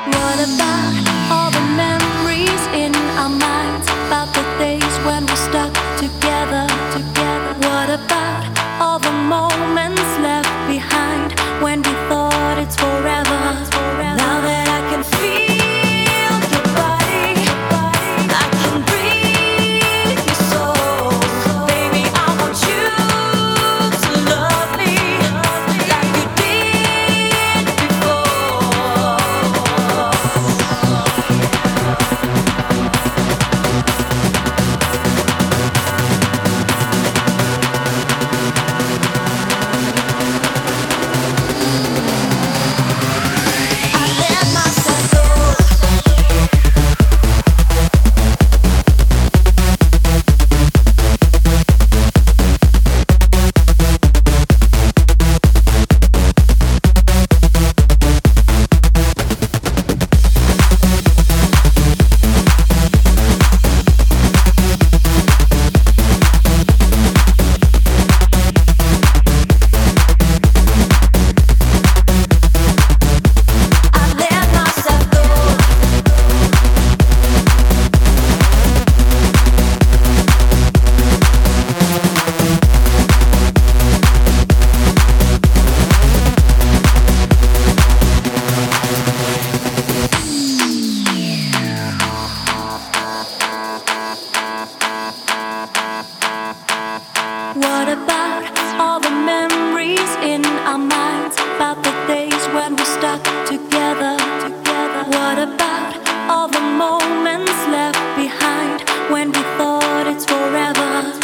What about all the memories in our minds? About the days when we stuck together, together. What about all the moments left behind when we thought it's forever? Now that I can feel your body, I can breathe your soul. Baby, I want you to love me like you did before. I let myself go. I let myself go. What about all the memories in our minds? About the days when we stuck together, together. What about all the moments left behind when we thought it's forever?